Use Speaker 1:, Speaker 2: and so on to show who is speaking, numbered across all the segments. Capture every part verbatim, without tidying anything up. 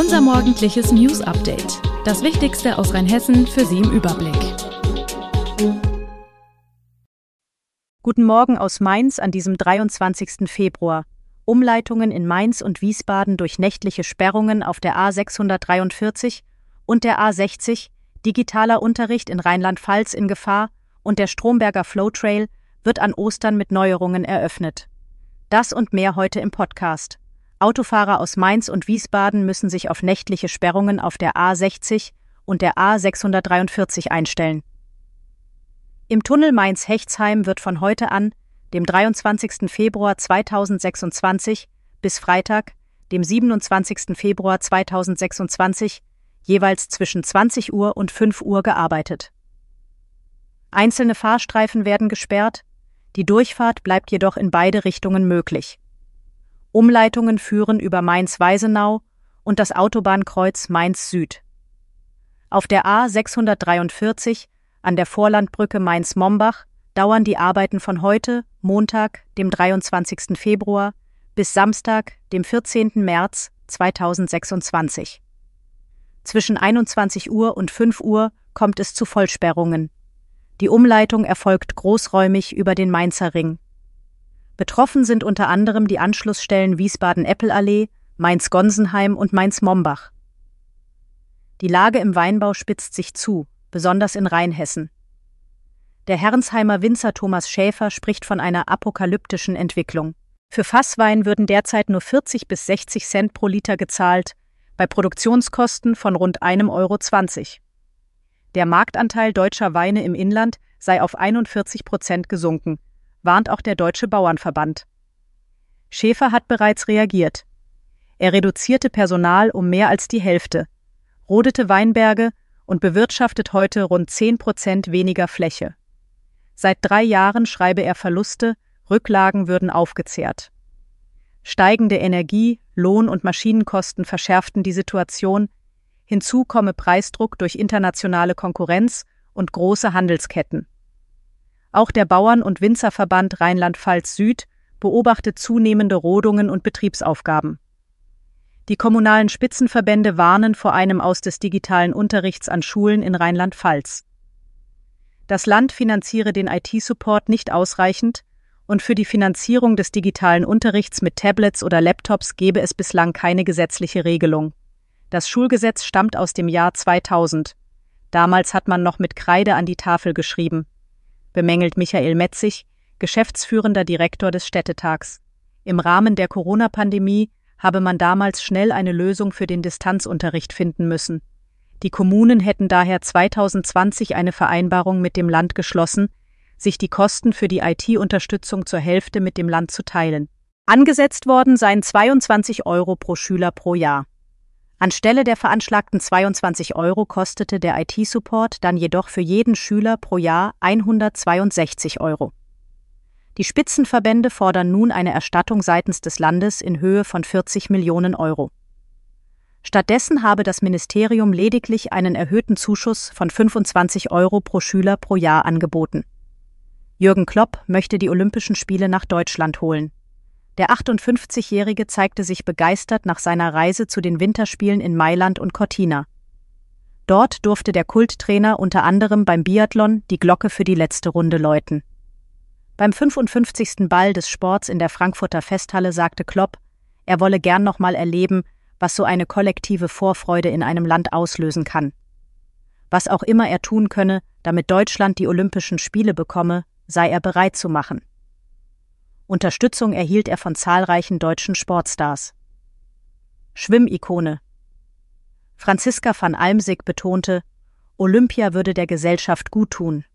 Speaker 1: Unser morgendliches News-Update. Das Wichtigste aus Rheinhessen für Sie im Überblick.
Speaker 2: Guten Morgen aus Mainz an diesem dreiundzwanzigsten Februar. Umleitungen in Mainz und Wiesbaden durch nächtliche Sperrungen auf der A sechshundertdreiundvierzig und der A sechzig, digitaler Unterricht in Rheinland-Pfalz in Gefahr und der Stromberger Flowtrail wird an Ostern mit Neuerungen eröffnet. Das und mehr heute im Podcast. Autofahrer aus Mainz und Wiesbaden müssen sich auf nächtliche Sperrungen auf der A sechzig und der A sechshundertdreiundvierzig einstellen. Im Tunnel Mainz-Hechtsheim wird von heute an, dem dreiundzwanzigsten Februar zweitausendsechsundzwanzig, bis Freitag, dem siebenundzwanzigsten Februar zweitausendsechsundzwanzig, jeweils zwischen zwanzig Uhr und fünf Uhr gearbeitet. Einzelne Fahrstreifen werden gesperrt, die Durchfahrt bleibt jedoch in beide Richtungen möglich. Umleitungen führen über Mainz-Weisenau und das Autobahnkreuz Mainz-Süd. Auf der A sechshundertdreiundvierzig an der Vorlandbrücke Mainz-Mombach dauern die Arbeiten von heute, Montag, dem dreiundzwanzigsten Februar, bis Samstag, dem vierzehnten März zweitausendsechsundzwanzig. Zwischen einundzwanzig Uhr und fünf Uhr kommt es zu Vollsperrungen. Die Umleitung erfolgt großräumig über den Mainzer Ring. Betroffen sind unter anderem die Anschlussstellen Wiesbaden-Eppelallee, Mainz-Gonsenheim und Mainz-Mombach. Die Lage im Weinbau spitzt sich zu, besonders in Rheinhessen. Der Herrensheimer Winzer Thomas Schäfer spricht von einer apokalyptischen Entwicklung. Für Fasswein würden derzeit nur vierzig bis sechzig Cent pro Liter gezahlt, bei Produktionskosten von rund einem Euro zwanzig. Der Marktanteil deutscher Weine im Inland sei auf einundvierzig Prozent gesunken, warnt auch der Deutsche Bauernverband. Schäfer hat bereits reagiert. Er reduzierte Personal um mehr als die Hälfte, rodete Weinberge und bewirtschaftet heute rund zehn Prozent weniger Fläche. Seit drei Jahren schreibe er Verluste, Rücklagen würden aufgezehrt. Steigende Energie-, Lohn- und Maschinenkosten verschärften die Situation, hinzu komme Preisdruck durch internationale Konkurrenz und große Handelsketten. Auch der Bauern- und Winzerverband Rheinland-Pfalz Süd beobachtet zunehmende Rodungen und Betriebsaufgaben. Die kommunalen Spitzenverbände warnen vor einem Aus des digitalen Unterrichts an Schulen in Rheinland-Pfalz. Das Land finanziere den I T-Support nicht ausreichend und für die Finanzierung des digitalen Unterrichts mit Tablets oder Laptops gebe es bislang keine gesetzliche Regelung. Das Schulgesetz stammt aus dem Jahr zweitausend. Damals hat man noch mit Kreide an die Tafel geschrieben, bemängelt Michael Metzig, geschäftsführender Direktor des Städtetags. Im Rahmen der Corona-Pandemie habe man damals schnell eine Lösung für den Distanzunterricht finden müssen. Die Kommunen hätten daher zweitausendzwanzig eine Vereinbarung mit dem Land geschlossen, sich die Kosten für die I T-Unterstützung zur Hälfte mit dem Land zu teilen. Angesetzt worden seien zweiundzwanzig Euro pro Schüler pro Jahr. Anstelle der veranschlagten zweiundzwanzig Euro kostete der I T-Support dann jedoch für jeden Schüler pro Jahr hundertzweiundsechzig Euro. Die Spitzenverbände fordern nun eine Erstattung seitens des Landes in Höhe von vierzig Millionen Euro. Stattdessen habe das Ministerium lediglich einen erhöhten Zuschuss von fünfundzwanzig Euro pro Schüler pro Jahr angeboten. Jürgen Klopp möchte die Olympischen Spiele nach Deutschland holen. Der achtundfünfzigjährige zeigte sich begeistert nach seiner Reise zu den Winterspielen in Mailand und Cortina. Dort durfte der Kulttrainer unter anderem beim Biathlon die Glocke für die letzte Runde läuten. Beim fünfundfünfzigsten Ball des Sports in der Frankfurter Festhalle sagte Klopp, er wolle gern noch mal erleben, was so eine kollektive Vorfreude in einem Land auslösen kann. Was auch immer er tun könne, damit Deutschland die Olympischen Spiele bekomme, sei er bereit zu machen. Unterstützung erhielt er von zahlreichen deutschen Sportstars. Schwimmikone. Franziska van Almsick betonte, Olympia würde der Gesellschaft guttun.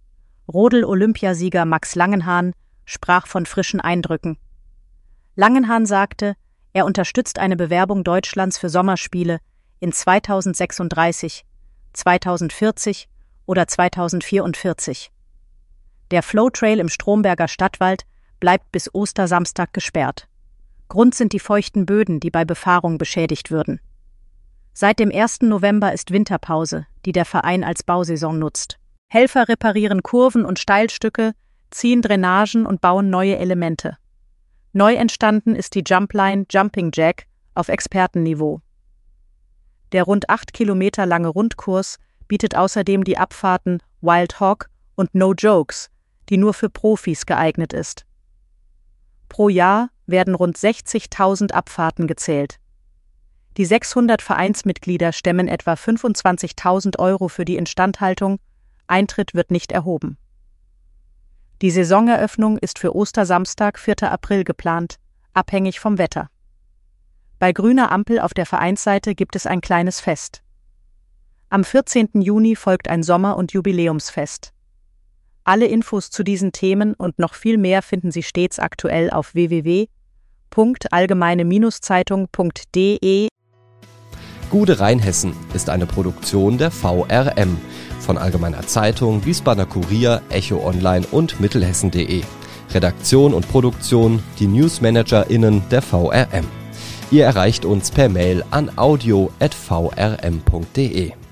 Speaker 2: Rodel-Olympiasieger Max Langenhahn sprach von frischen Eindrücken. Langenhahn sagte, er unterstützt eine Bewerbung Deutschlands für Sommerspiele in zweitausendsechsunddreißig, zweitausendvierzig oder zweitausendvierundvierzig. Der Flowtrail im Stromberger Stadtwald bleibt bis Ostersamstag gesperrt. Grund sind die feuchten Böden, die bei Befahrung beschädigt würden. Seit dem ersten November ist Winterpause, die der Verein als Bausaison nutzt. Helfer reparieren Kurven und Steilstücke, ziehen Drainagen und bauen neue Elemente. Neu entstanden ist die Jumpline Jumping Jack auf Expertenniveau. Der rund acht Kilometer lange Rundkurs bietet außerdem die Abfahrten Wild Hog und No Jokes, die nur für Profis geeignet ist. Pro Jahr werden rund sechzigtausend Abfahrten gezählt. Die sechshundert Vereinsmitglieder stemmen etwa fünfundzwanzigtausend Euro für die Instandhaltung, Eintritt wird nicht erhoben. Die Saisoneröffnung ist für Ostersamstag, vierter April geplant, abhängig vom Wetter. Bei grüner Ampel auf der Vereinsseite gibt es ein kleines Fest. Am vierzehnten Juni folgt ein Sommer- und Jubiläumsfest. Alle Infos zu diesen Themen und noch viel mehr finden Sie stets aktuell auf w w w punkt allgemeine Zeitung punkt d e.
Speaker 3: Gude Rheinhessen ist eine Produktion der V R M von Allgemeiner Zeitung, Wiesbadener Kurier, Echo Online und Mittelhessen punkt de. Redaktion und Produktion die NewsmanagerInnen der V R M. Ihr erreicht uns per Mail an audio at v r m punkt d e.